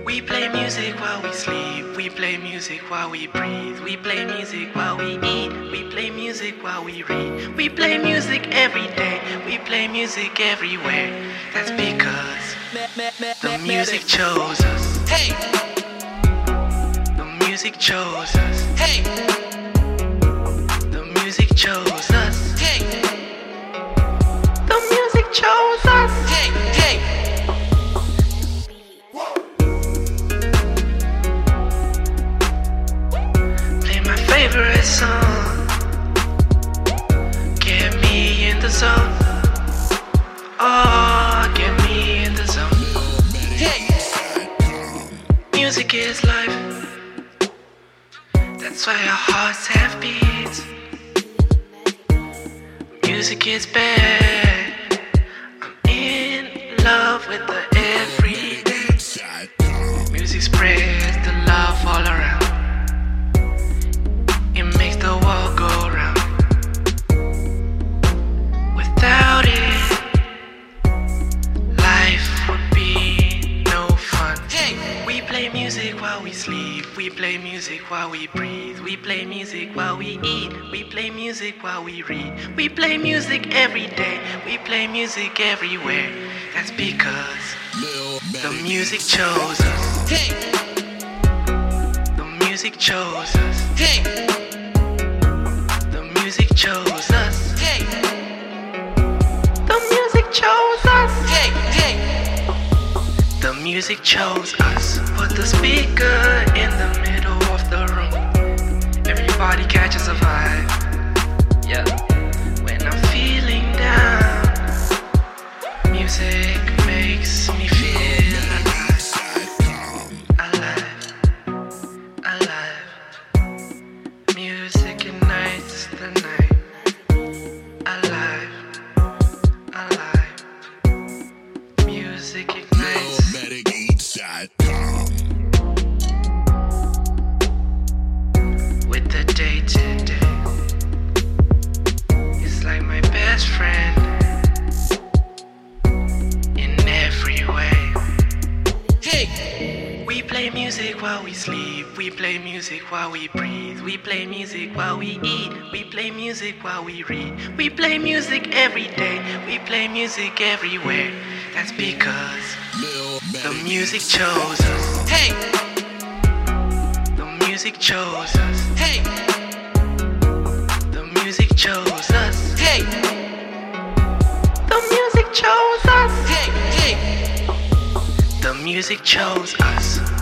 We play music while we sleep, we play music while we breathe, we play music while we eat, we play music while we read, we play music every day, we play music everywhere. That's because the music chose us. Hey! The music chose us. Hey! The music chose us. Hey! The music chose us. Hey! Hey! Favorite song, get me in the zone. Oh, get me in the zone. Hey, music is life. That's why our hearts have beats. Music is bad. I'm in love with the everyday. Music spreads the love all around. The world go round. Without it, life would be no fun. Hey! We play music while we sleep, we play music while we breathe, we play music while we eat, we play music while we read, we play music every day, we play music everywhere. That's because the music chose us. Hey! The music chose us. Hey! Music chose us. Hey. The music chose us. Hey, hey. The music chose us. Put the speaker in the middle of the room. Everybody catches a vibe. Yeah. When I'm feeling down, music makes me feel alive. Alive. Alive. Music ignites the night. Alive, alive. Music ignites. With the day to day, it's like my best friend in every way. Hey! We play music while we sleep, we play music while we breathe, we play music while we eat, we play music while we read, we play music every day, we play music everywhere. That's because the music chose us. Hey! The music chose us. Hey! The music chose us. Hey! The music chose us. Hey! Hey! The music chose us.